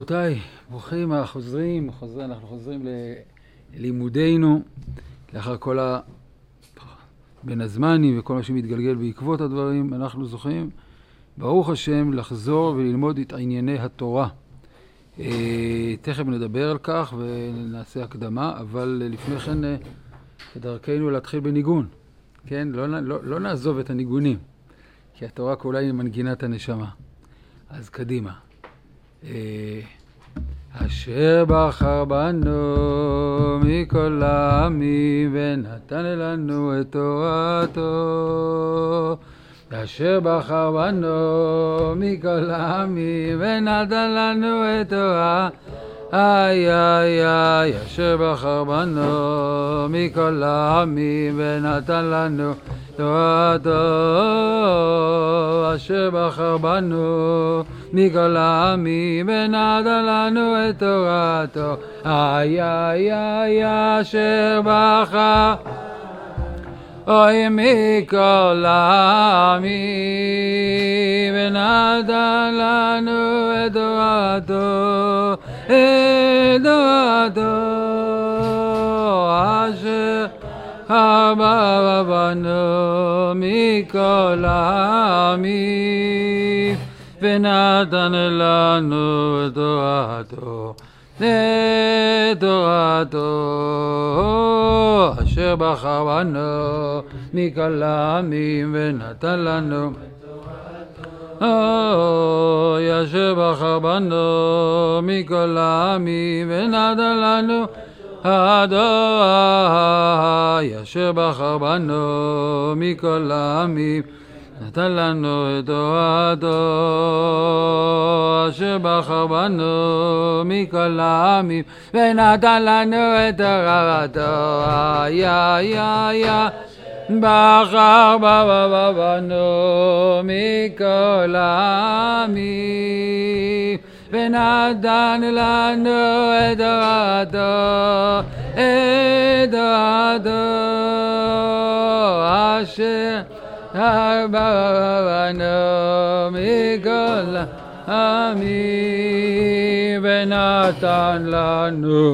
רבותיי, ברוכים אנחנו חוזרים ללימודינו לאחר כל בין הזמנים וכל מה שמתגלגל בעקבות הדברים. אנחנו זוכים ברוך השם לחזור וללמוד את ענייני התורה. תכף נדבר על כך ונעשה הקדמה, אבל לפני כן כדרכנו להתחיל בניגון. כן? לא נעזוב את הניגונים, כי התורה כולה היא מנגינת הנשמה. אז קדימה. אשר בחר בנו מכל העמים ונתן לנו את תורתו. אשר בחר בנו מכל העמים ונתן לנו את תורתו. אשר בחר בנו מכל העמים ונתן לנו תורתו. אשר בחר בנו מכל העמים ונתן לנו את תורתו. אשר בחר אוי מכל העמים ונתן לנו את תורתו. את תורתו אשר בחר בנו מכל העמים ונתן לנו את תורתו. את תורתו אשר בחר בנו מכל העמים ונתן לנו אשר בחר בנו מכל העמים ונתן לנו אשר בחר בנו מכל העמים נתן לנו את תורתו. אשר בחר בנו מכל העמים ונתן לנו את תורתו. בחר בנו מכל העמים ונתן לנו את תורתו. את תורתו אשר בנו מכל העמים ונתן לנו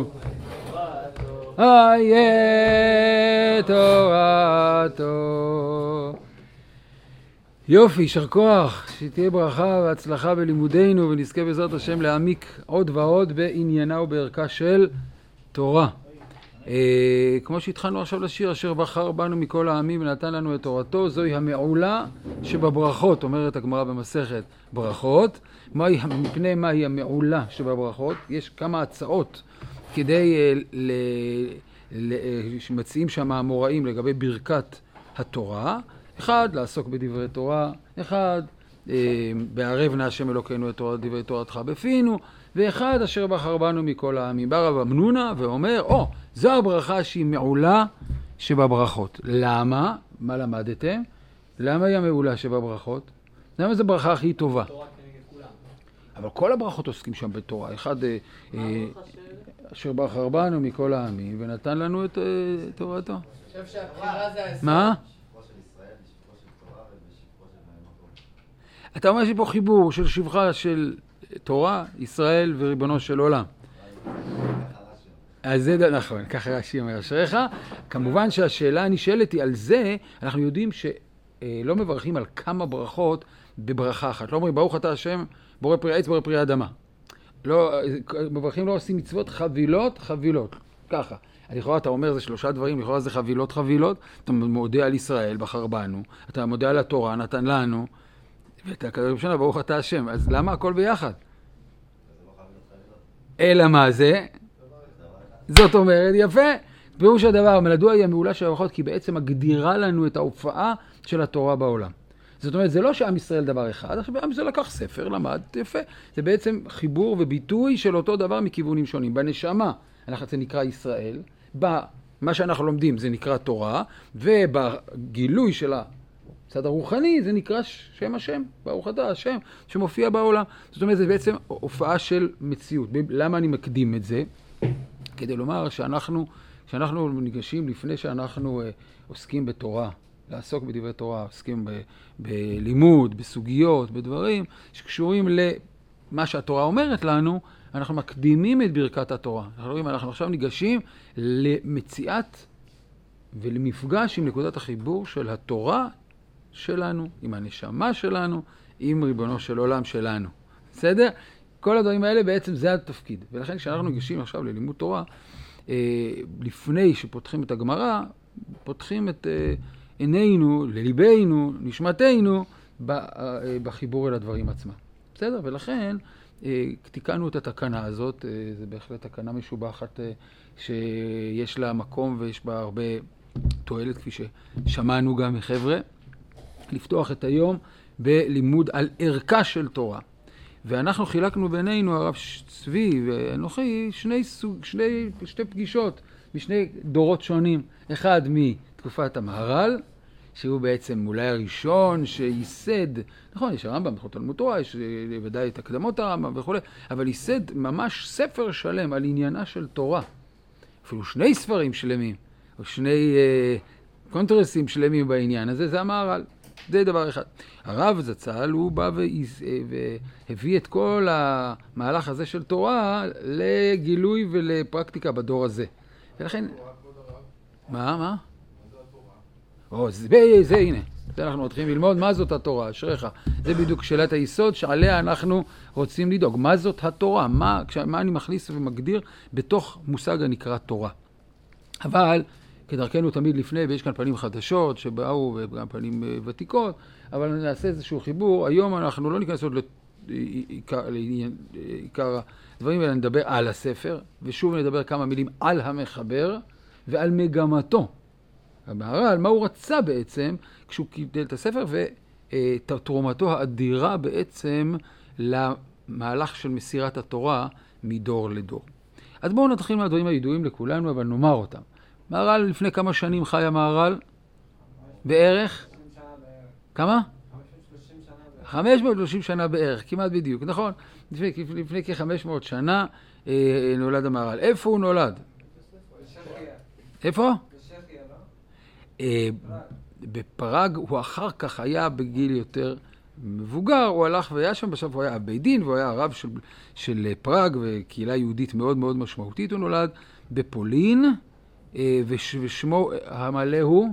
את תורתו. יופי, יישר כוח, שתהיה ברכה והצלחה בלימודינו ונזכה בעזרת השם להעמיק עוד ועוד בעניינה ובערכה של תורה. כמו שהתחלנו עכשיו לשיר, אשר בחר בנו מכל העמים ונתן לנו את תורתו, זוהי המעולה שבברכות, אומרת הגמרא במסכת ברכות. מפני מהי המעולה שבברכות? יש כמה הצעות כדי שמציעים שם האמוראים לגבי ברכת התורה. אחד, לעסוק בדברי תורה. אחד, בערב נא השם אלוקינו את דברי תורתך בפינו. ואחד, אשר בחר בנו מכל העמים. בא רב אמנונה ואומר, זו הברכה שהיא מעולה שבברכות. למה? מה למדתם? למה היא המעולה שבברכות? למה זו ברכה הכי טובה? אבל כל הברכות עוסקים שם בתורה. אחד, אשר בחר בנו מכל העמים ונתן לנו את תורתו. אני חושב שהבחירה זה היסוד. מה? אתה אומר שפה חיבור של שבחה של תורה, ישראל וריבונו של עולם. אז זה נכון, ככה רש"י אומר אשריך. כמובן שהשאלה הנשאלת היא על זה, אנחנו יודעים שלא מברכים על כמה ברכות בברכה אחת. לא אומרים ברוך אתה השם בורא פרי העץ בורא פרי האדמה. מברכים לא עושים מצוות חבילות. ככה. לכאורה אתה אומר זה שלושה דברים, לכאורה זה חבילות. אתה מודה על ישראל בחר בנו, אתה מודה על התורה נתן לנו, ואתה כזה ראשונה ברוך אתה השם. אז למה הכל ביחד? אלא מה זה? זאת אומרת, יפה. פירוש הדבר, מדוע היא המעולה של הברכות? כי בעצם מגדירה לנו את ההופעה של התורה בעולם. זאת אומרת, זה לא שעם ישראל דבר אחד, עם ישראל לקח ספר, למד, יפה. זה בעצם חיבור וביטוי של אותו דבר מכיוונים שונים. בנשמה, זה נקרא ישראל, במה שאנחנו לומדים זה נקרא תורה, ובגילוי של הצד הרוחני זה נקרא שם השם, ברוך אתה השם, שמופיע בעולם. זאת אומרת, זה בעצם הופעה של מציאות. למה אני מקדים את זה? כדי לומר שאנחנו ניגשים לפני שאנחנו עוסקים בתורה, לעסוק בדברי תורה, עוסקים בלימוד, בסוגיות, בדברים שקשורים למה שהתורה אומרת לנו, אנחנו מקדימים את ברכת התורה. אנחנו עכשיו ניגשים למציאת ולמפגש עם נקודת החיבור של התורה שלנו, עם הנשמה שלנו, עם ריבונו של עולם שלנו. בסדר? כל הדברים האלה בעצם זה התפקיד. ולכן כשאנחנו ניגשים עכשיו ללימוד תורה, לפני שפותחים את הגמרא, פותחים את עינינו, לליבנו, נשמתנו, בחיבור אל הדברים עצמם. בסדר? ולכן תיקנו את התקנה הזאת, זה בהחלט תקנה משובחת שיש לה מקום ויש בה הרבה תועלת, כפי ששמענו גם מחבר'ה, לפתוח את היום בלימוד על ערכה של תורה. ואנחנו חילקנו בינינו, הרב צבי ואנוכי, שתי פגישות משני דורות שונים. אחד מתקופת המהר"ל, שהוא בעצם אולי הראשון שייסד, נכון, יש הרמב"ם בכל תלמוד תורה, יש ודאי את הקדמות הרמב"ם וכו', אבל ייסד ממש ספר שלם על עניינה של תורה. אפילו שני ספרים שלמים, או שני קונטרסים שלמים בעניין הזה, זה המהר"ל. זה דבר אחד. הרב זצ"ל הוא בא והביא את כל המהלך הזה של תורה לגילוי ולפרקטיקה בדור הזה. ולכן... מה? זה הנה. אנחנו מתחילים ללמוד מה זאת התורה, אשריך. זה בדיוק שאלת היסוד שעליה אנחנו רוצים לדאוג. מה זאת התורה? מה אני מכניס ומגדיר בתוך מושג הנקרא תורה. אבל כדרכנו תמיד לפני, ויש כאן פנים חדשות שבאו וגם פנים ותיקות, אבל נעשה איזשהו חיבור. היום אנחנו לא ניכנס עוד לעיקר הדברים, אלא נדבר על הספר, ושוב נדבר כמה מילים על המחבר ועל מגמתו. המהר"ל, מה הוא רצה בעצם כשהוא קיבל את הספר, ותרומתו האדירה בעצם למהלך של מסירת התורה מדור לדור. אז בואו נתחיל מהדברים הידועים לכולנו, אבל נאמר אותם. מהר"ל לפני כמה שנים חי המהר"ל? בערך? כמה? 530 שנה בערך, כמעט בדיוק, נכון? לפני כ-500 שנה נולד המהר"ל. איפה הוא נולד? איפה? בפראג. הוא אחר כך היה בגיל יותר מבוגר, הוא הלך והיה שם, בסוף הוא היה אבי דין, והוא היה הרב של פראג, וקהילה יהודית מאוד מאוד משמעותית. הוא נולד בפולין, ושמו המלא הוא?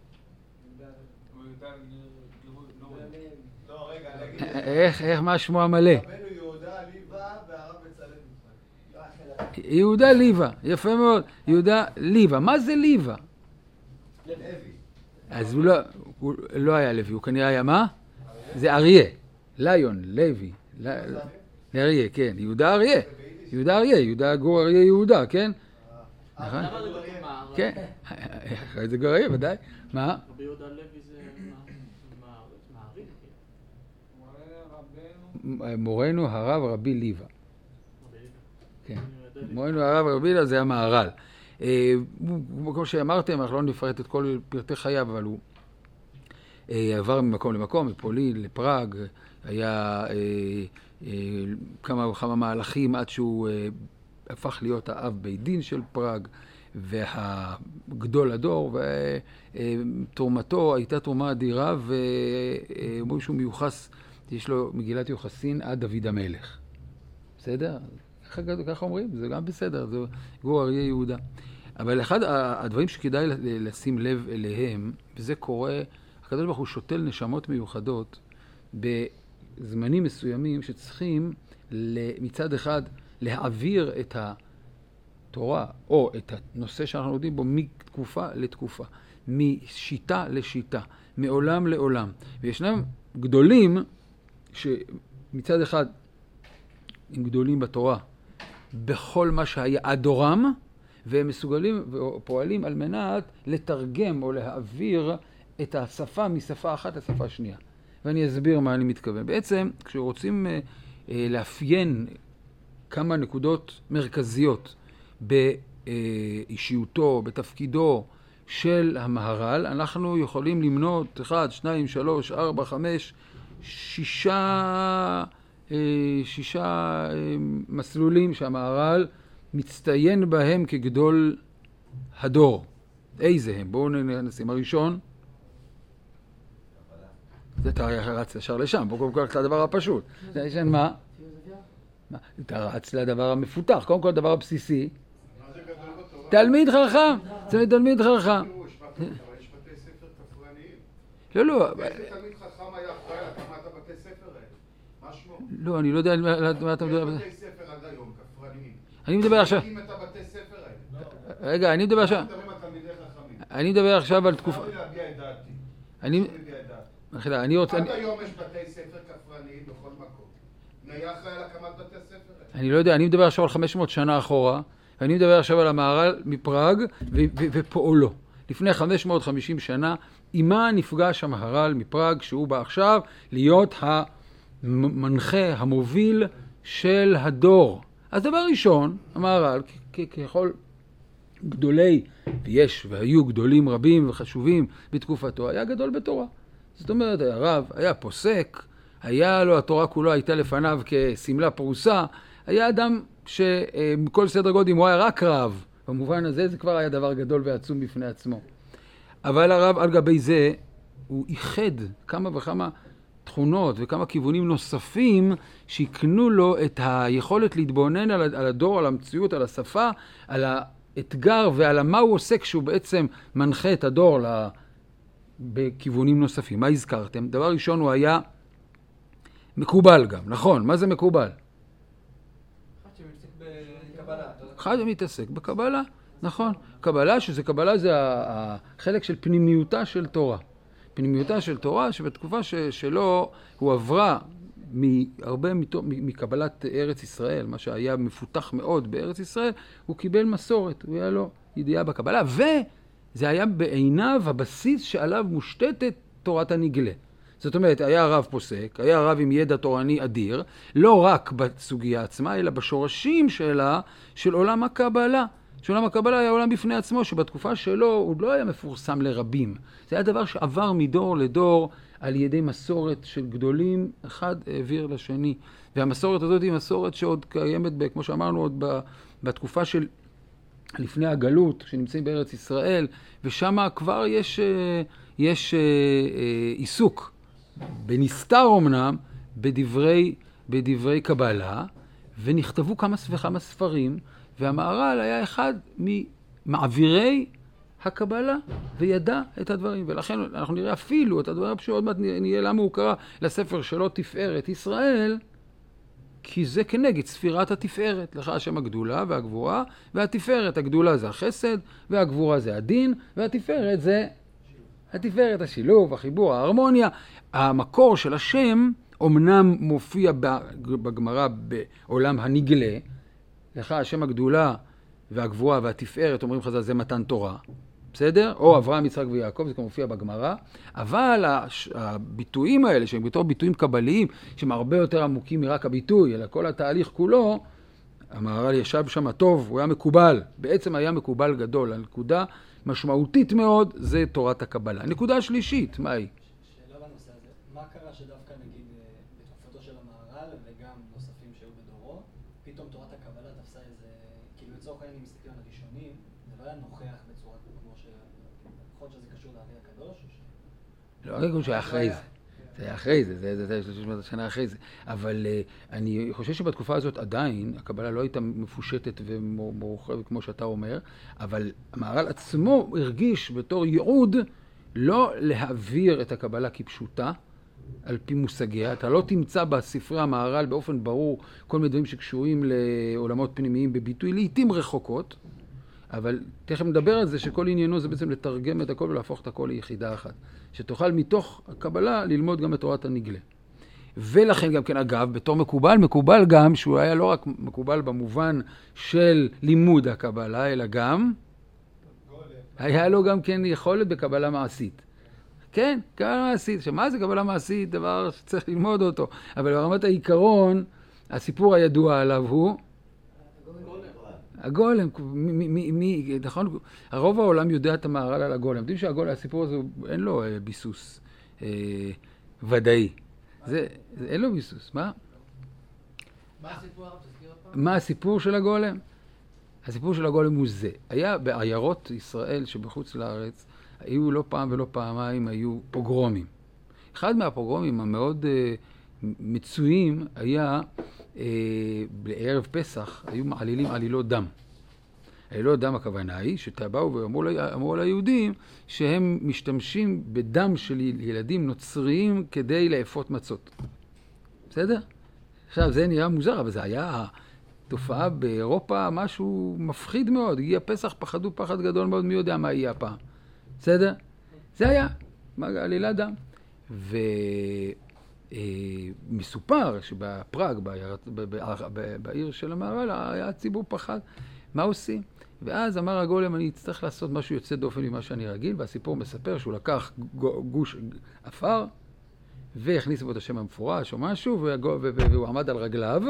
איך מה שמו המלא? יהודה ליבה והרב בצלאל. יהודה ליבה, יפה מאוד. יהודה ליבה. מה זה ליבה? לוי. אז הוא לא היה לוי, הוא כנראה היה מה? זה אריה. ליון, לוי. אריה, כן. יהודה אריה. יהודה גור אריה יהודה, כן? נכון? כן. זה גור אריה, ודאי. מה? רבי יהודה לוי זה מעריך. מורנו הרב רבי ליבה. כן. מורנו הרב רבי ליבה זה המהר"ל. כמו שאמרתם, אנחנו לא נפרט את כל פרטי חייו, אבל הוא עבר ממקום למקום, מפולין לפראג, היה כמה מהלכים עד שהוא הפך להיות האב בית דין של פראג, והגדול הדור, ותרומתו הייתה תרומה אדירה, ואומרים שהוא מיוחס, יש לו מגילת יוחסין עד דוד המלך. בסדר? ככה אומרים, זה גם בסדר, זה גור אריה יהודה. אבל אחד הדברים שכדאי לשים לב אליהם, וזה קורה, הקדוש ברוך הוא שותל נשמות מיוחדות בזמנים מסוימים שצריכים מצד אחד להעביר את התורה או את הנושא שאנחנו יודעים בו מתקופה לתקופה, משיטה לשיטה, מעולם לעולם. וישנם גדולים שמצד אחד הם גדולים בתורה בכל מה שהיה עד דורם, והם מסוגלים ופועלים על מנת לתרגם או להעביר את השפה משפה אחת לשפה שנייה. ואני אסביר מה אני מתכוון. בעצם, כשרוצים לאפיין כמה נקודות מרכזיות באישיותו, בתפקידו של המהר"ל, אנחנו יכולים למנות 1, 2, 3, 4, 5, 6 מסלולים שהמהר"ל מצטיין בהם כגדול הדור. איזה הם? בואו נשים. הראשון, זה אתה רץ ישר לשם, בואו קודם כל את הדבר הפשוט. זה יש מה? אתה רץ לדבר המפותח, קודם כל הדבר הבסיסי. מה זה גדול בתורה? תלמיד חכם, זה תלמיד חכם. תראו, יש בתי ספר כפרניים. לא, לא. איזה תלמיד חכם היה אחראי להקמת הבתי ספר האלה? מה שמו? לא, אני לא יודע מה אתה מדבר. יש בתי ספר עד היום, כפרניים. אני מדבר עכשיו. מקים את הבתי ספר האלה. רגע, אני מדבר עכשיו. מדברים על תלמידי חכמים. אני מדבר עכשיו על תקופה. אני להביע את דעתי. אני... להביע את דעתי. מחילה, אני רוצה... עד היום יש בתי ספר כפרניים בכל מקום. היה אחראי על הקמת בתי הספר האלה. אני לא יודע, אני מדבר עכשיו על 500 שנה אחורה, ואני מדבר עכשיו על המהר"ל מפראג ופועלו. לפני 550 שנה, עמה נפגש המהר"ל מפראג, שהוא בא עכשיו להיות המנחה, המוביל של הדור. אז דבר ראשון, המהר"ל, ככל גדולי, ויש והיו גדולים רבים וחשובים בתקופתו, היה גדול בתורה. זאת אומרת, היה רב, היה פוסק, היה לו, התורה כולו הייתה לפניו כסמלה פרוסה, היה אדם שמכל סדר גודל, אם הוא היה רק רב, במובן הזה זה כבר היה דבר גדול ועצום בפני עצמו. אבל הרב על גבי זה, הוא איחד כמה וכמה תכונות וכמה כיוונים נוספים שיקנו לו את היכולת להתבונן על הדור, על המציאות, על השפה, על האתגר ועל מה הוא עושה כשהוא בעצם מנחה את הדור בכיוונים נוספים. מה הזכרתם? דבר ראשון, הוא היה מקובל גם, נכון? מה זה מקובל? אחד שמתעסק בקבלה, נכון. קבלה, שזה קבלה זה החלק של פנימיותה של תורה. פנימיותה של תורה שבתקופה שלו הוא עברה הרבה מקבלת ארץ ישראל, מה שהיה מפותח מאוד בארץ ישראל, הוא קיבל מסורת, הוא היה לו ידיעה בקבלה, וזה היה בעיניו הבסיס שעליו מושתתת תורת הנגלה. זאת אומרת, היה רב פוסק, היה רב עם ידע תורני אדיר, לא רק בסוגיה עצמה, אלא בשורשים שלה, של עולם הקבלה. שעולם הקבלה היה עולם בפני עצמו, שבתקופה שלו הוא לא היה מפורסם לרבים. זה היה דבר שעבר מדור לדור על ידי מסורת של גדולים, אחד העביר לשני. והמסורת הזאת היא מסורת שעוד קיימת, כמו שאמרנו, עוד בתקופה של לפני הגלות, שנמצאים בארץ ישראל, ושם כבר יש עיסוק, בנסתר אמנם, בדברי קבלה, ונכתבו כמה וכמה ספרים, והמהר"ל היה אחד ממעבירי הקבלה, וידע את הדברים. ולכן אנחנו נראה אפילו את הדברים שעוד מעט נראה למה הוא קרא לספר שלו תפארת ישראל, כי זה כנגד ספירת התפארת, לך השם הגדולה והגבורה, והתפארת, הגדולה זה החסד, והגבורה זה הדין, והתפארת זה התפארת, השילוב, החיבור, ההרמוניה. המקור של השם אומנם מופיע בגמרא בעולם הנגלה, לך השם הגדולה והגבורה והתפארת, אומרים חז"ל, זה מתן תורה, בסדר? או אברהם, יצחק ויעקב, זה כבר מופיע בגמרא, אבל הביטויים האלה, שהם בתור ביטויים קבליים, שהם הרבה יותר עמוקים מרק הביטוי, אלא כל התהליך כולו, המהר"ל ישב שם טוב, הוא היה מקובל, בעצם היה מקובל גדול. הנקודה משמעותית מאוד זה תורת הקבלה. הנקודה השלישית, מה היא? שאלה בנושא הזה, מה קרה שדווקא נגיד בתקופתו של המהר"ל וגם נוספים שהיו בדורו, פתאום תורת הקבלה תפסה איזה, כאילו לצורך העניין אם מסתכלים על הראשונים, זה לא היה נוכח בצורה כמו יכול להיות שזה קשור לארי הקדוש? לא, רגע שהיה אחרי זה. זה היה אחרי זה, זה 300 שנה אחרי זה. אבל אני חושב שבתקופה הזאת עדיין הקבלה לא הייתה מפושטת ומורחבת כמו שאתה אומר, אבל המהר"ל עצמו הרגיש בתור ייעוד לא להעביר את הקבלה כפשוטה על פי מושגיה. אתה לא תמצא בספרי המהר"ל באופן ברור כל מיני דברים שקשורים לעולמות פנימיים בביטוי לעתים רחוקות, אבל תכף נדבר על זה שכל עניינו זה בעצם לתרגם את הכל ולהפוך את הכל ליחידה אחת. שתוכל מתוך הקבלה ללמוד גם את תורת הנגלה. ולכן גם כן אגב, בתור מקובל גם שהוא היה לא רק מקובל במובן של לימוד הקבלה, אלא גם היה לו גם כן יכולת בקבלה מעשית. כן, קבלה מעשית. שמה זה קבלה מעשית? דבר שצריך ללמוד אותו. אבל ברמת העיקרון, הסיפור הידוע עליו הוא הגולם, נכון? הרוב העולם יודע את המהר"ל על הגולם. יודעים שהגולם, הסיפור הזה, אין לו ביסוס ודאי. אין לו ביסוס. מה? מה הסיפור? מה הסיפור של הגולם? הסיפור של הגולם הוא זה. היה בעיירות ישראל שבחוץ לארץ, היו לא פעם ולא פעמיים, היו פוגרומים. אחד מהפוגרומים המאוד מצויים היה בערב פסח היו מעלילים עלילות דם. עלילות דם הכוונה היא שבאו ואמרו ליהודים שהם משתמשים בדם של ילדים נוצריים כדי לאפות מצות. בסדר? עכשיו זה נראה מוזר, אבל זה היה תופעה באירופה, משהו מפחיד מאוד. הגיע פסח, פחדו פחד גדול מאוד, מי יודע מה יהיה הפעם. בסדר? זה היה עלילת דם. ומסופר שבפראג, בעיר של המהר"ל, היה ציבור פחד. מה עושים? ואז אמר הגולם, אני אצטרך לעשות משהו יוצא דופן ממה שאני רגיל, והסיפור מספר שהוא לקח גוש אפר, והכניס בו את השם המפורש או משהו, והוא עמד על רגליו,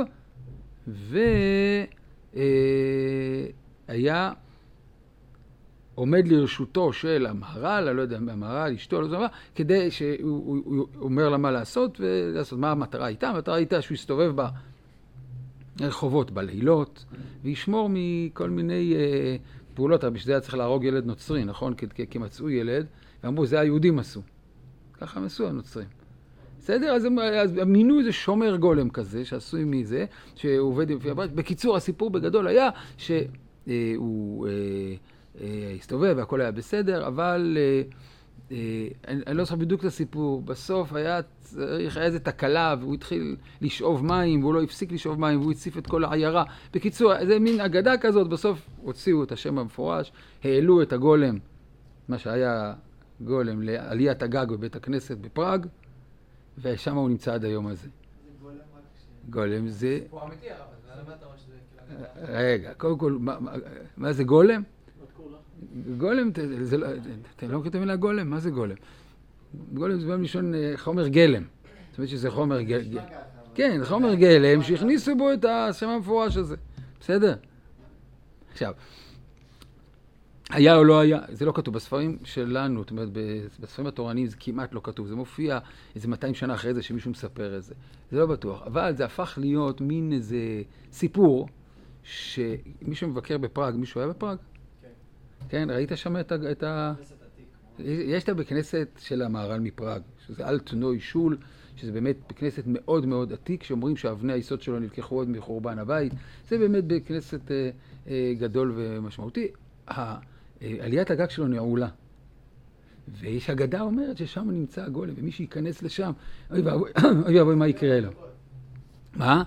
והיה עומד לרשותו של המהר"ל, לא יודע, המהר"ל, אשתו, לא יודע מה, כדי שהוא אומר לה מה לעשות, ולעשות מה המטרה הייתה. המטרה הייתה שהוא יסתובב ברחובות בלילות, וישמור מכל מיני פעולות. בשביל זה היה צריך להרוג ילד נוצרי, נכון? כי מצאו ילד, ואמרו, זה היהודים עשו. ככה הם עשו הנוצרים. בסדר? אז מינו איזה שומר גולם כזה, שעשוי מזה, שהוא עובד לפי הבית. בקיצור, הסיפור בגדול היה שהוא הסתובב והכל היה בסדר, אבל אני לא זוכר בדיוק את הסיפור. בסוף היה איזה תקלה, והוא התחיל לשאוב מים, והוא לא הפסיק לשאוב מים, והוא הציף את כל העיירה. בקיצור, זה מין אגדה כזאת, בסוף הוציאו את השם המפורש, העלו את הגולם, מה שהיה גולם, לעליית הגג בבית הכנסת בפראג, ושם הוא נמצא עד היום הזה. גולם זה... סיפור אמיתי, אבל למה אתה אומר שזה כאילו... רגע, קודם כל, מה זה גולם? גולם, אתם לא מכירים את המילה גולם? מה זה גולם? גולם זה בא מלשון חומר גלם. זאת אומרת שזה חומר גלם. כן, חומר גלם שהכניסו בו את השם המפורש הזה. בסדר? עכשיו, היה או לא היה, זה לא כתוב. בספרים שלנו, זאת אומרת, בספרים התורניים זה כמעט לא כתוב. זה מופיע איזה 200 שנה אחרי זה שמישהו מספר את זה. זה לא בטוח. אבל זה הפך להיות מין איזה סיפור שמישהו מבקר בפראג, מישהו היה בפראג? כן, ראית שם את ה... יש את בכנסת של המהר"ל מפראג, שזה אלטנוי שול, שזה באמת בכנסת מאוד מאוד עתיק, שאומרים שאבני היסוד שלו נלקחו עוד מחורבן הבית. זה באמת בכנסת גדול ומשמעותי. עליית הגג שלו נעולה. ויש אגדה אומרת ששם נמצא הגולם, ומי שייכנס לשם, אוי ואבוי מה יקרה לו. מה?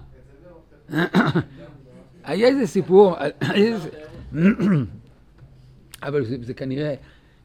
היה איזה סיפור, אבל זה כנראה,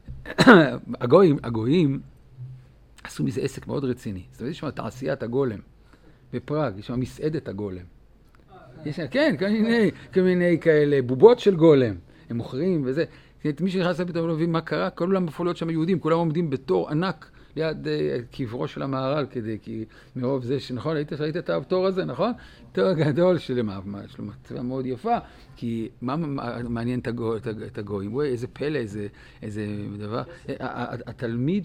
הגויים עשו מזה עסק מאוד רציני. זאת אומרת, יש שם תעשיית הגולם בפראג, יש שם מסעדת הגולם. כן, כל מיני כאלה בובות של גולם. הם מוכרים וזה. מי שנכנס לפתאום לא מבין מה קרה, כל עולם בפעולות שם יהודים, כולם עומדים בתור ענק ליד קברו של המהר"ל, כי מרוב זה שנכון, ראית את התור הזה, נכון? תור גדול יש לו מצבה מאוד יפה, כי מה מעניין את הגויים? רואה איזה פלא, איזה דבר. התלמיד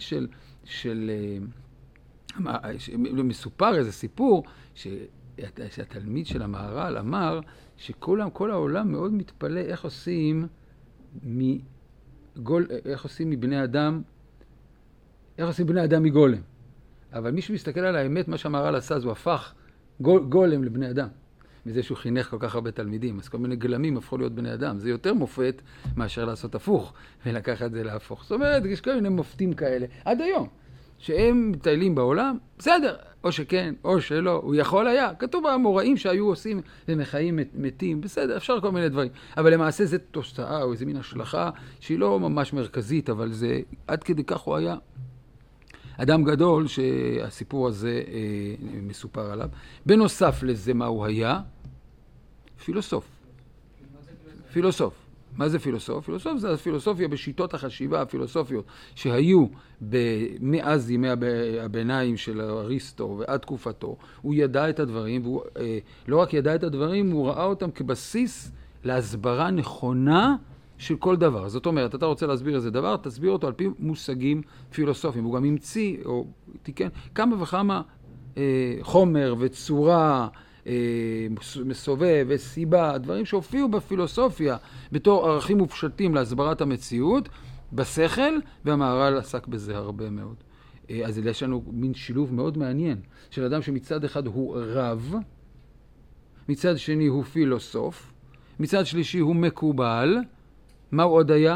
מסופר איזה סיפור, שהתלמיד של המהר"ל אמר שכל העולם מאוד מתפלא איך עושים מבני אדם, איך עושים בני אדם מגולם. אבל מי שמסתכל על האמת, מה שהמהר"ל עשה, הוא הפך גולם לבני אדם. מזה שהוא חינך כל כך הרבה תלמידים. אז כל מיני גלמים הפכו להיות בני אדם. זה יותר מופת מאשר לעשות הפוך, ולקחת את זה להפוך. זאת אומרת, יש כל מיני מופתים כאלה, עד היום, שהם מטיילים בעולם, בסדר, או שכן, או שלא, הוא יכול היה. כתוב במוראים שהיו עושים ומחיים מתים, בסדר, אפשר כל מיני דברים. אבל למעשה זה תוצאה או איזה מין השלכה שהיא לא ממש מרכזית, אבל זה עד כדי כך הוא היה אדם גדול שהסיפור הזה מסופר עליו. בנוסף לזה מה הוא היה? פילוסוף. פילוסוף. מה זה פילוסוף? פילוסוף זה הפילוסופיה בשיטות החשיבה הפילוסופיות שהיו מאז ימי הביניים של אריסטו ועד תקופתו. הוא ידע את הדברים, והוא לא רק ידע את הדברים, הוא ראה אותם כבסיס להסברה נכונה של כל דבר. זאת אומרת, אתה רוצה להסביר איזה דבר, תסביר אותו על פי מושגים פילוסופיים. הוא גם המציא, או תיקן, כמה וכמה חומר וצורה, מסובב וסיבה, דברים שהופיעו בפילוסופיה בתור ערכים מופשטים להסברת המציאות, בשכל, והמהר"ל עסק בזה הרבה מאוד. אז יש לנו מין שילוב מאוד מעניין של אדם שמצד אחד הוא רב, מצד שני הוא פילוסוף, מצד שלישי הוא מקובל. מה הוא עוד היה?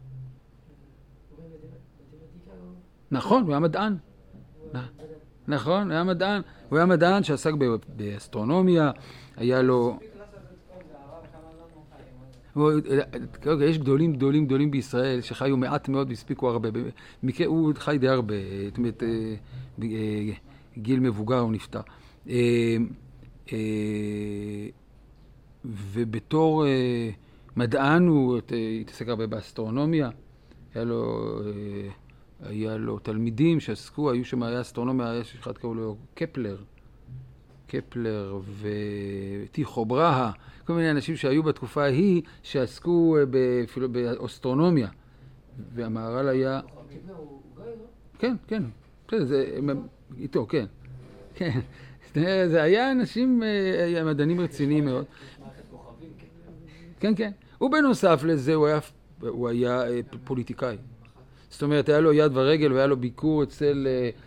נכון, הוא היה מדען. נכון, הוא היה מדען. הוא היה מדען שעסק באסטרונומיה, היה לו... יש גדולים בישראל שחיו מעט מאוד והספיקו הרבה. הוא חי די הרבה, זאת אומרת, גיל מבוגר הוא נפטר. ובתור מדען הוא התעסק הרבה באסטרונומיה. היה לו תלמידים שעסקו, היו שם, היה אסטרונומיה, היה אחד קראו לו קפלר וטיחו בראה, כל מיני אנשים שהיו בתקופה ההיא שעסקו באסטרונומיה. והמהר"ל היה... כן, כן, זה איתו, כן. כן. זה היה אנשים, מדענים רציניים מאוד. כן, כן. ובנוסף לזה הוא היה פוליטיקאי. זאת אומרת, היה לו יד ורגל והיה לו ביקור אצל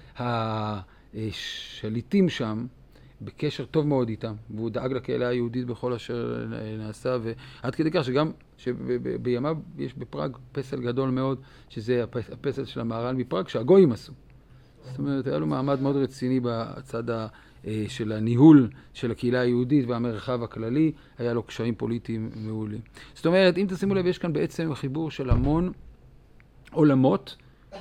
השליטים שם, בקשר טוב מאוד איתם, והוא דאג לקהילה היהודית בכל אשר נעשה, ועד כדי כך שגם בימיו יש בפראג פסל גדול מאוד, שזה הפסל של המהר"ל מפראג, שהגויים עשו. זאת אומרת, היה לו מעמד מאוד רציני בצד של הניהול של הקהילה היהודית והמרחב הכללי, היה לו קשרים פוליטיים מעולים. זאת אומרת, אם תשימו לב, יש כאן בעצם חיבור של המון עולמות,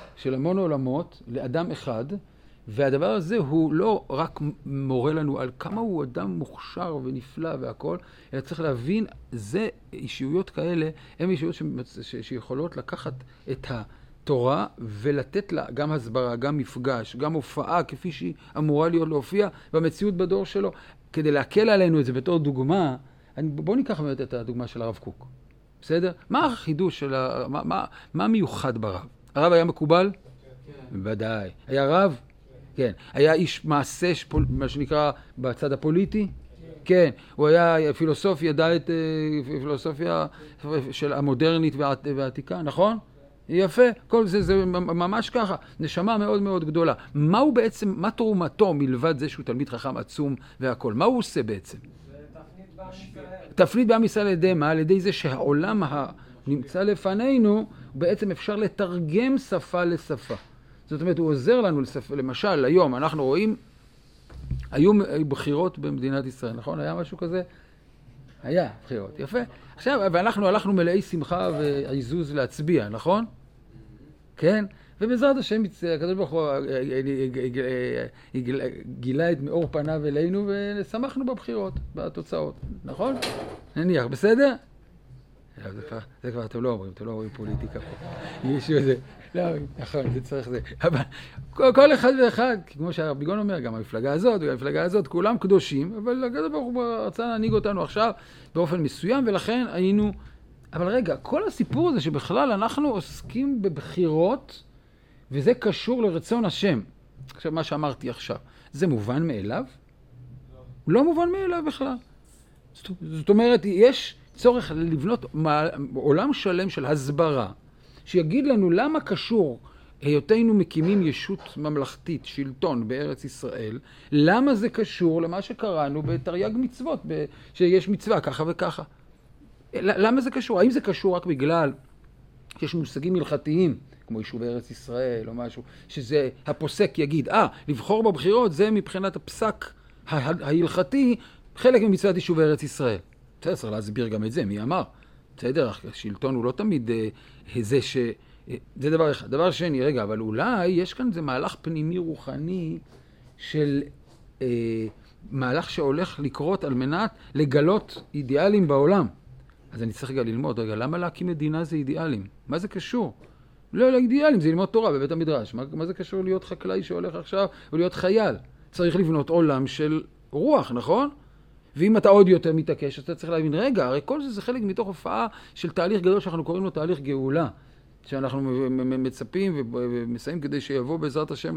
לאדם אחד, והדבר הזה הוא לא רק מורה לנו על כמה הוא אדם מוכשר ונפלא והכל, אלא צריך להבין, זה אישיויות כאלה, הן אישיויות שיכולות לקחת את התורה ולתת לה גם הסברה, גם מפגש, גם הופעה כפי שהיא אמורה להיות להופיע במציאות בדור שלו. כדי להקל עלינו את זה בתור דוגמה, בואו ניקח באמת את הדוגמה של הרב קוק. בסדר? מה החידוש של מה מיוחד ברב? הרב היה מקובל? כן. ודאי. היה רב? כן. היה איש מעשה, מה שנקרא, בצד הפוליטי? כן. הוא היה פילוסוף, ידע את פילוסופיה של המודרנית והעתיקה, נכון? יפה. כל זה ממש ככה. נשמה מאוד מאוד גדולה. מה הוא בעצם, מה תרומתו מלבד זה שהוא תלמיד חכם עצום והכל? מה הוא עושה בעצם? תפנית בעם ישראל על ידי מה? על ידי זה שהעולם הנמצא לפנינו, בעצם אפשר לתרגם שפה לשפה. זאת אומרת, הוא עוזר לנו לשפה. למשל, היום אנחנו רואים, היו בחירות במדינת ישראל, נכון? היה משהו כזה? היה בחירות, יפה. עכשיו, ואנחנו הלכנו מלאי שמחה ועיזוז להצביע, נכון? כן? ובעזרת השם, הקדוש ברוך הוא גילה את מאור פניו אלינו, ושמחנו בבחירות, בתוצאות, נכון? נניח, בסדר? זה כבר אתם לא אומרים פוליטיקה פה. מישהו זה, לא, נכון, זה צריך זה. אבל כל אחד ואחד, כמו שהרבי גאון אומר, גם המפלגה הזאת והמפלגה הזאת, כולם קדושים, אבל הקדוש ברוך הוא רצה להנהיג אותנו עכשיו באופן מסוים, ולכן היינו... אבל רגע, כל הסיפור הזה שבכלל אנחנו עוסקים בבחירות, וזה קשור לרצון השם. עכשיו, מה שאמרתי עכשיו, זה מובן מאליו? לא מובן מאליו בכלל. זאת אומרת, יש צורך לבנות עולם שלם של הסברה, שיגיד לנו למה קשור היותנו מקימים ישות ממלכתית, שלטון בארץ ישראל, למה זה קשור למה שקראנו בתרי"ג מצוות, שיש מצווה ככה וככה. למה זה קשור? האם זה קשור רק בגלל שיש מושגים הלכתיים, כמו יישוב ארץ ישראל או משהו, שזה הפוסק יגיד, לבחור בבחירות זה מבחינת הפסק ההלכתי, חלק ממצוות יישוב ארץ ישראל. צריך להסביר גם את זה, מי אמר? בסדר, השלטון הוא לא תמיד זה ש... זה דבר אחד. דבר שני, רגע, אבל אולי יש כאן זה מהלך פנימי רוחני של מהלך שהולך לקרות על מנת לגלות אידיאלים בעולם. אז אני צריך רגע ללמוד, רגע, למה להקים מדינה זה אידיאלים? מה זה קשור? לא אידיאלים, זה ללמוד תורה בבית המדרש. מה זה קשור להיות חקלאי שהולך עכשיו או להיות חייל? צריך לבנות עולם של רוח, נכון? ואם אתה עוד יותר מתעקש, אתה צריך להבין, רגע, הרי כל זה חלק מתוך הופעה של תהליך גדול שאנחנו קוראים לו תהליך גאולה, שאנחנו מצפים ומסיים כדי שיבוא בעזרת השם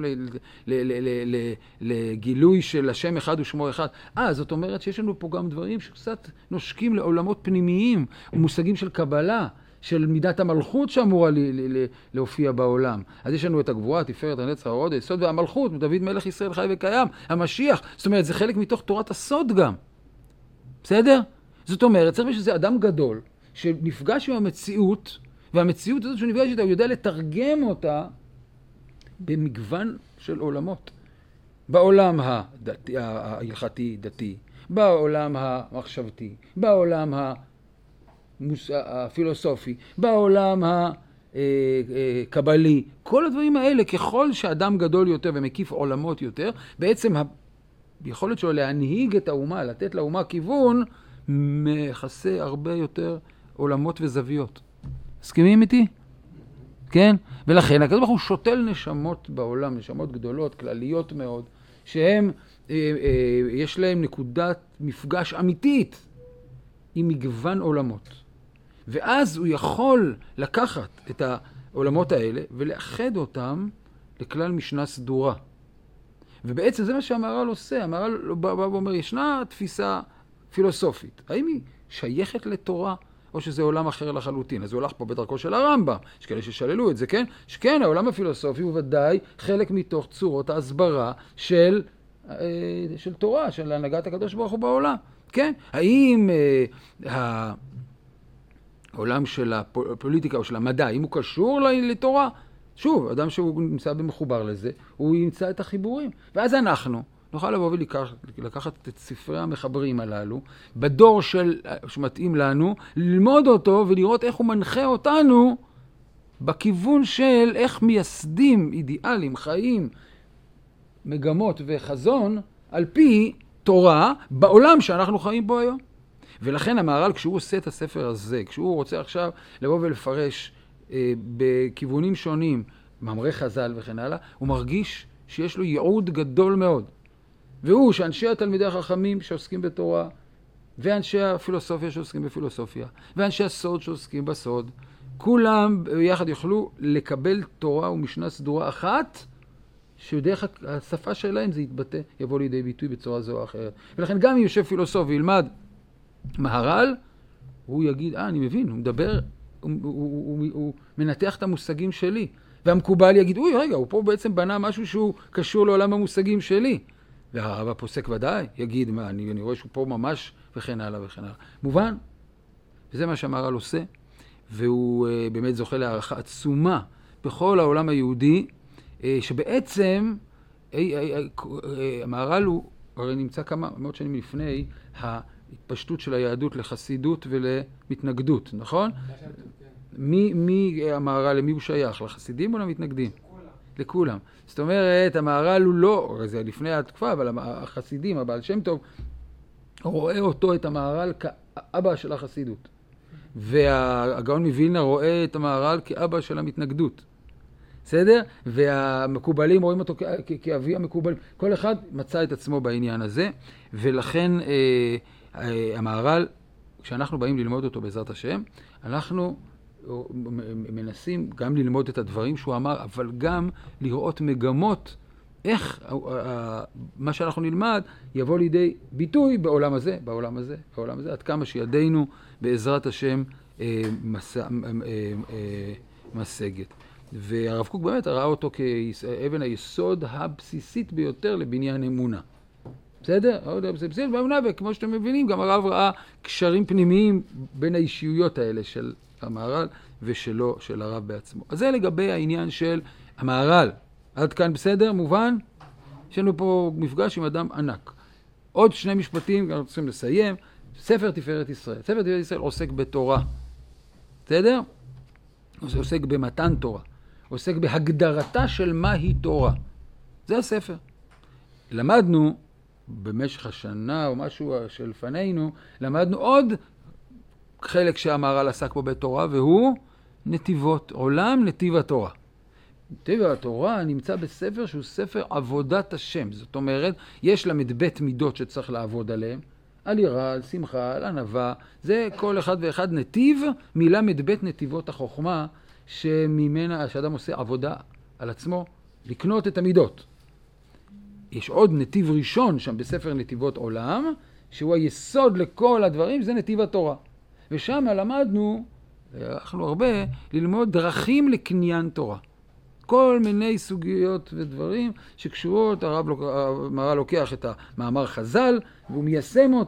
לגילוי של השם אחד ושמו אחד. זאת אומרת שיש לנו פה גם דברים שקצת נושקים לעולמות פנימיים, מושגים של קבלה, של מידת המלכות שאמורה להופיע בעולם. אז יש לנו את הגבורה, תפארת, הנצח, ההוד, היסוד והמלכות, דוד מלך ישראל חי וקיים, המשיח. זאת אומרת, זה חלק מתוך תורת הסוד גם. בסדר? זאת אומרת, צריך שזה אדם גדול שנפגש עם המציאות, והמציאות הזאת שהוא נפגש איתה, הוא יודע לתרגם אותה במגוון של עולמות. בעולם ההלכתי דתי, בעולם המחשבתי, בעולם הפילוסופי, בעולם הקבלי, כל הדברים האלה, ככל שאדם גדול יותר ומקיף עולמות יותר, בעצם היכולת שלו להנהיג את האומה, לתת לאומה כיוון, מכסה הרבה יותר עולמות וזוויות. מסכימים איתי? כן? ולכן, הקדוש ברוך הוא שותל נשמות בעולם, נשמות גדולות, כלליות מאוד, שהם, יש להם נקודת מפגש אמיתית עם מגוון עולמות. ואז הוא יכול לקחת את העולמות האלה ולאחד אותם לכלל משנה סדורה. ובעצם זה מה שהמהר"ל עושה. המהר"ל בא ואומר, ישנה תפיסה פילוסופית. האם היא שייכת לתורה או שזה עולם אחר לחלוטין? אז הוא הולך פה בדרכו של הרמב"ם. יש כאלה ששללו את זה, כן? שכן, העולם הפילוסופי הוא ודאי חלק מתוך צורות ההסברה של תורה, של הנהגת הקדוש ברוך הוא בעולם. כן? האם העולם של הפוליטיקה או של המדע, האם הוא קשור לתורה? שוב, אדם שהוא נמצא במחובר לזה, הוא ימצא את החיבורים. ואז אנחנו נוכל לבוא ולקחת את ספרי המחברים הללו, בדור שמתאים לנו, ללמוד אותו ולראות איך הוא מנחה אותנו בכיוון של איך מייסדים אידיאלים, חיים, מגמות וחזון, על פי תורה בעולם שאנחנו חיים בו היום. ולכן המהר"ל, כשהוא עושה את הספר הזה, כשהוא רוצה עכשיו לבוא ולפרש בכיוונים שונים, מאמרי חז"ל וכן הלאה, הוא מרגיש שיש לו ייעוד גדול מאוד. והוא שאנשי התלמידי החכמים שעוסקים בתורה, ואנשי הפילוסופיה שעוסקים בפילוסופיה, ואנשי הסוד שעוסקים בסוד, כולם ביחד יוכלו לקבל תורה ומשנה סדורה אחת, שדרך השפה שלהם זה יתבטא, יבוא לידי ביטוי בצורה זו או אחרת. ולכן גם אם יושב פילוסוף וילמד מהר"ל, הוא יגיד, אני מבין, הוא מדבר, הוא מנתח את המושגים שלי. והמקובל יגיד, רגע, הוא פה בעצם בנה משהו שהוא קשור לעולם המושגים שלי. והרב הפוסק ודאי יגיד, אני רואה שהוא פה ממש וכן הלאה וכן הלאה. מובן? וזה מה שהמהר"ל עושה, והוא באמת זוכה להערכה עצומה בכל העולם היהודי, שבעצם המהר"ל הוא הרי נמצא כמה מאות שנים לפני ההתפשטות של היהדות לחסידות ולמתנגדות, נכון? מי המהר"ל, למי הוא שייך? לחסידים או למתנגדים? לכולם. זאת אומרת, המהר"ל הוא לא, זה לפני התקופה, אבל החסידים, הבעל שם טוב, רואה אותו, את המהר"ל, כאבא של החסידות. והגאון מווילנה רואה את המהר"ל כאבא של המתנגדות. בסדר? והמקובלים רואים אותו כאבי המקובלים. כל אחד מצא את עצמו בעניין הזה, ולכן המהר"ל, כשאנחנו באים ללמוד אותו בעזרת השם, אנחנו מנסים גם ללמוד את הדברים שהוא אמר, אבל גם לראות מגמות, איך מה שאנחנו נלמד יבוא לידי ביטוי בעולם הזה, בעולם הזה, בעולם הזה, עד כמה שידינו בעזרת השם משגת. והרב קוק באמת ראה אותו כאבן היסוד הבסיסית ביותר לבניין אמונה. בסדר? בסיסית באמונה, וכמו שאתם מבינים, גם הרב ראה קשרים פנימיים בין האישיויות האלה של המהר"ל ושלו, של הרב בעצמו. אז זה לגבי העניין של המהר"ל. עד כאן בסדר? מובן? יש לנו פה מפגש עם אדם ענק. עוד שני משפטים, אנחנו צריכים לסיים. ספר תפארת ישראל. ספר תפארת ישראל עוסק בתורה. בסדר? עוסק במתן תורה. עוסק בהגדרתה של מהי תורה. זה הספר. למדנו במשך השנה או משהו שלפנינו, למדנו עוד חלק שהמהר"ל עסק בו בתורה, והוא נתיבות, עולם נתיב התורה. נתיב התורה נמצא בספר שהוא ספר עבודת השם. זאת אומרת, יש למדבט מידות שצריך לעבוד עליהם, על יראה, על שמחה, על ענווה. זה כל אחד ואחד נתיב, מילה מדבט נתיבות החוכמה, שממנה שאדם עושה עבודה על עצמו, לקנות את המידות. יש עוד נתיב ראשון שם בספר נתיבות עולם, שהוא היסוד לכל הדברים, זה נתיב התורה. ושם למדנו, אנחנו הרבה, ללמוד דרכים לקניין תורה. כל מיני סוגיות ודברים שקשורות, המהר"ל לוקח את המאמר חז"ל, והוא מיישם אותו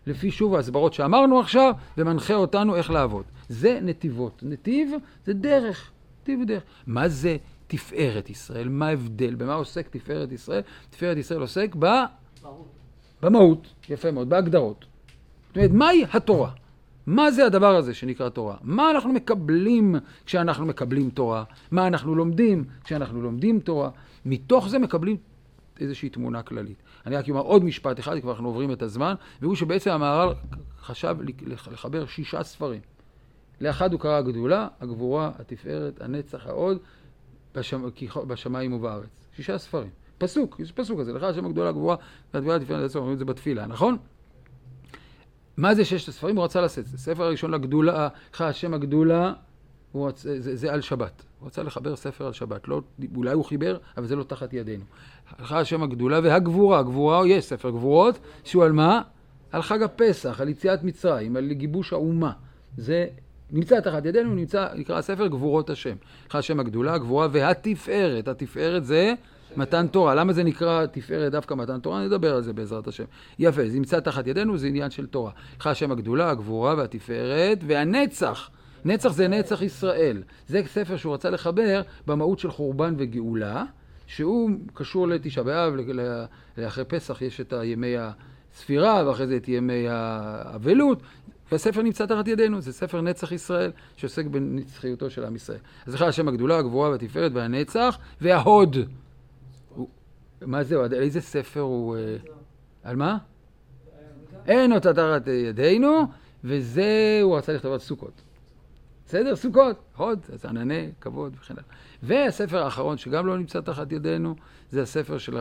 לפי שוב ההסברות שאמרנו עכשיו, ומנחה אותנו איך לעבוד. זה נתיבות. נתיב זה דרך. נתיב ודרך. מה זה תפארת ישראל? מה ההבדל? במה עוסק תפארת ישראל? תפארת ישראל עוסק במהות. יפה מאוד, בהגדרות. זאת אומרת, מהי התורה? מה זה הדבר הזה שנקרא תורה? מה אנחנו מקבלים כשאנחנו מקבלים תורה? מה אנחנו לומדים כשאנחנו לומדים תורה? מתוך זה מקבלים איזושהי תמונה כללית. אני רק אומר עוד משפט אחד, כבר אנחנו עוברים את הזמן, והוא שבעצם המהר"ל חשב לחבר 6 ספרים. לאחד הוא קרא הגדולה, הגבורה, התפארת, הנצח, העוד, בשמיים ובארץ. 6 ספרים. פסוק, יש פסוק הזה, לך השם הגדולה, הגבורה, והתפארת, התפארת, הנצח, אומרים את זה בתפילה, נכון? מה זה 6 הספרים? הוא רצה לעשות. ספר הראשון לגדולה, לך השם הגדולה, זה על שבת. הוא רצה לחבר ספר על שבת. לא, אולי הוא חיבר, אבל זה לא תחת ידינו. לך השם הגדולה והגבורה. הגבורה, יש ספר גבורות, שהוא על מה? על חג הפסח, על יציאת מצרים, על גיבוש האומה. זה נמצא תחת ידינו, נקרא ספר גבורות השם. לך השם הגדולה, הגבורה והתפארת. התפארת זה מתן תורה. למה זה נקרא תפארת דווקא מתן תורה? נדבר על זה בעזרת השם. יפה, זה נמצא תחת ידינו, זה עניין של תורה. לך השם הגדולה, הגבורה והתפארת והנצח. נצח זה נצח ישראל. זה ספר שהוא רצה לחבר במהות של חורבן וגאולה, שהוא קשור לתשעה באב, לאחרי פסח יש את ימי הספירה, ואחרי זה את ימי האבלות, והספר נמצא תחת ידינו, זה ספר נצח ישראל, שעוסק בנצחיותו של עם ישראל. אז לך השם הגדולה, הגבורה והתפארת והנצח, וההוד. מה זהו? איזה ספר הוא? על מה? אין אותה תחת ידינו, וזה הוא רצה לכתוב על סוכות. בסדר? סוכות, הוד, אז ענני, כבוד וכן הלאה. והספר האחרון שגם לא נמצא תחת ידינו, זה הספר של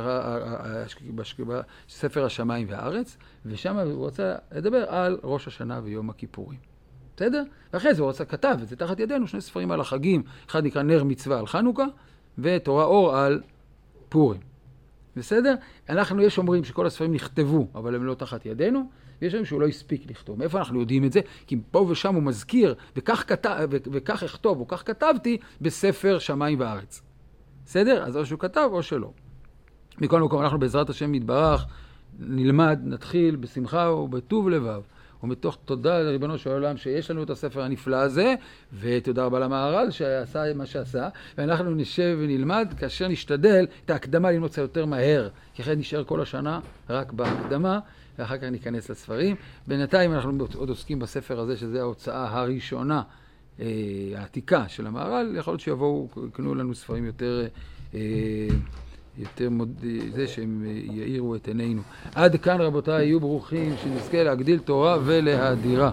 ספר השמיים והארץ, ושם הוא רצה לדבר על ראש השנה ויום הכיפורים. בסדר? ואחרי זה הוא רצה כתב, וזה תחת ידינו 2 ספרים על החגים, אחד נקרא נר מצווה על חנוכה, ותורה אור על פורים. בסדר? יש אומרים שכל הספרים נכתבו, אבל הם לא תחת ידינו, ויש להם שהוא לא הספיק לכתוב. מאיפה אנחנו יודעים את זה? כי פה ושם הוא מזכיר, וכך אכתוב, או כך כתבתי, בספר שמיים וארץ. בסדר? אז או שהוא כתב או שלא. מכל מקום, אנחנו בעזרת השם יתברך, נלמד, נתחיל בשמחה ובטוב לבב, ומתוך תודה לריבונו של העולם שיש לנו את הספר הנפלא הזה, ותודה רבה למהר"ל שעשה מה שעשה, ואנחנו נשב ונלמד כאשר נשתדל את ההקדמה ללמוד קצת יותר מהר, כי אחרי נשאר כל השנה רק בהקדמה, ואחר כך ניכנס לספרים. בינתיים אנחנו עוד עוסקים בספר הזה, שזה ההוצאה הראשונה, העתיקה של המהר"ל. יכול להיות שיבואו, יקנו לנו ספרים יותר זה שהם יאירו את עינינו. עד כאן רבותיי, יהיו ברוכים, שנזכה להגדיל תורה ולהאדירה.